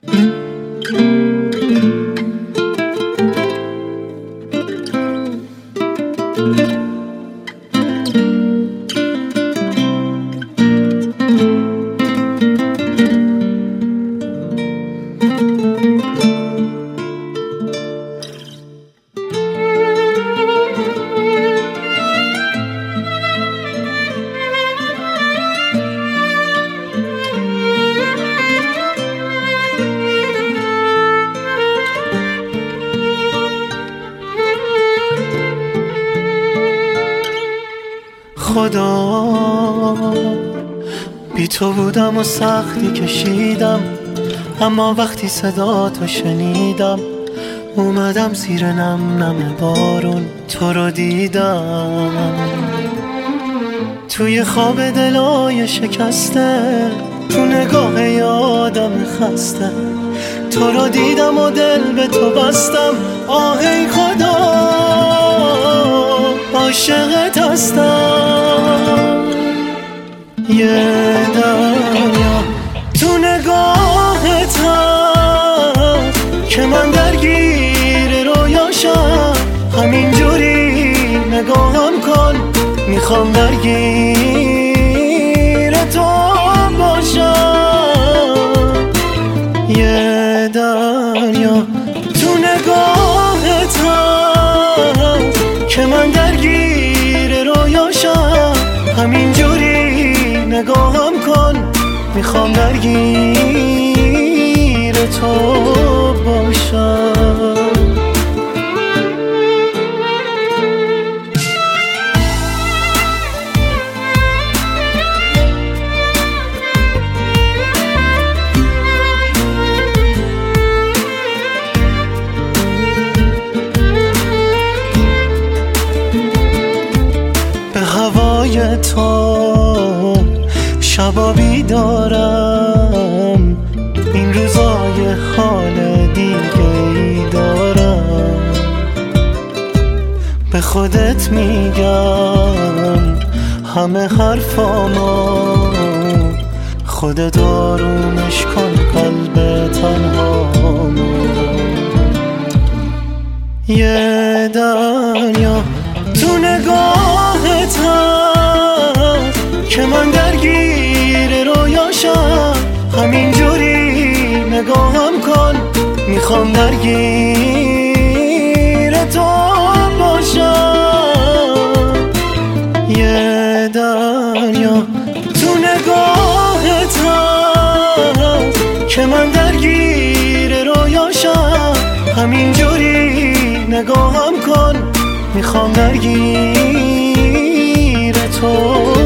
خدا بی تو بودم و سختی کشیدم، اما وقتی صدا تو شنیدم اومدم زیر نم نم بارون تو رو دیدم. توی خواب دلای شکسته، تو نگاه یادم خسته، تو رو دیدم و دل به تو بستم. آه ای خدا عاشقت هستم. یه دریا تو نگاهت هست که من درگیر رویاشم. همینجوری نگاهم کن، میخوام درگیر تو باشم. یه دریا تو نگاهت هست که من درگیر رویاشم. همینجوری نگاهم کن، میخوام درگیر تو باشم. هوای تو شبا بیدارم، این روزای حال دیگه ای دارم. به خودت میگم همه حرفامو، خودت آرومش کن قلب تنهامو. یه دریا تو نگاهت هست که من درگیر رویاشم. همینجوری نگاهم کن، میخوام درگیر تو باشم. یه دریا تو نگاهت هست که من درگیر رویاشم. همینجوری نگاهم کن، میخوام درگیر تو